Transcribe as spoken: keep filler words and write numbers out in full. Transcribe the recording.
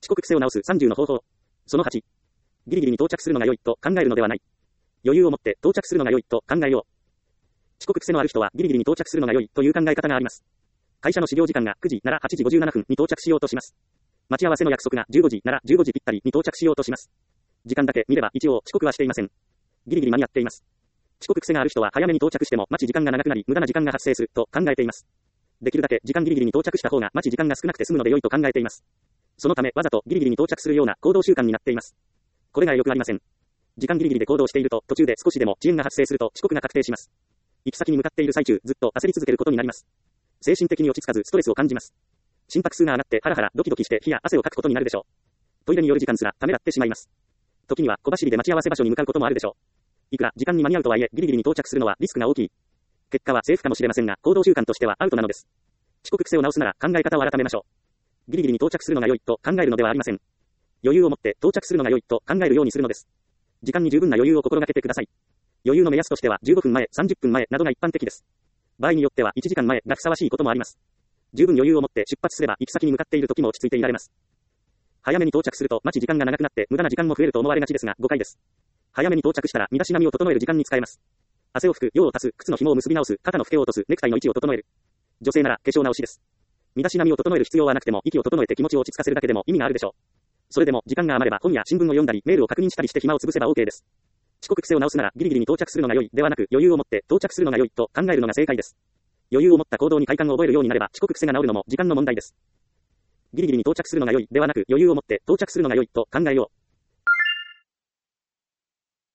刻癖を直すさんじゅうの方法。そのはち。ギリギリに到着するのが良いと考えるのではない。余裕を持って到着するのが良いと考えよう。遅刻癖のある人はギリギリに到着するのが良いという考え方があります。会社の始業時間がくじならはちじごじゅうななふんに到着しようとします。待ち合わせの約束がじゅうごじならじゅうごじぴったりに到着しようとします。時間だけ見れば一応遅刻はしていません。ギリギリ間に合っています。遅刻癖がある人は早めに到着しても待ち時間が長くなり無駄な時間が発生すると考えています。できるだけ時間ギリギリに到着した方が待ち時間が少なくて済むので良いと考えています。そのためわざとギリギリに到着するような行動習慣になっています。これが良くありません。時間ギリギリで行動していると途中で少しでも遅延が発生すると遅刻が確定します。行き先に向かっている最中ずっと焦り続けることになります。精神的に落ち着かずストレスを感じます。心拍数が上がってハラハラドキドキして火や汗をかくことになるでしょう。トイレによる時間すらためらってしまいます。時には小走りで待ち合わせ場所に向かうこともあるでしょう。いくら時間に間に合うとはいえギリギリに到着するのはリスクが大きい。結果はセーフかもしれませんが行動習慣としてはアウトなのです。遅刻癖を直すなら考え方を改めましょう。ギリギリに到着するのが良いと考えるのではありません。余裕を持って到着するのが良いと考えるようにするのです。時間に十分な余裕を心がけてください。余裕の目安としてはじゅうごふんまえ、さんじゅっぷんまえなどが一般的です。場合によってはいちじかんまえがふさわしいこともあります。十分余裕を持って出発すれば行き先に向かっている時も落ち着いていられます。早めに到着すると待ち時間が長くなって無駄な時間も増えると思われがちですが誤解です。早めに到着したら身だしなみを整える時間に使えます。汗を拭く、用を足す、靴の紐を結び直す、肩の拭けを落とす、ネクタイの位置を整える。女性なら化粧直しです。身だしなみを整える必要はなくても息を整えて気持ちを落ち着かせるだけでも意味があるでしょう。それでも時間が余れば本や新聞を読んだりメールを確認したりして暇を潰せば OK です。遅刻癖を直すならギリギリに到着するのが良いではなく余裕を持って到着するのが良いと考えるのが正解です。余裕を持った行動に快感を覚えるようになれば遅刻癖が治るのも時間の問題です。ギリギリに到着するのが良いではなく余裕を持って到着するのが良いと考えよう。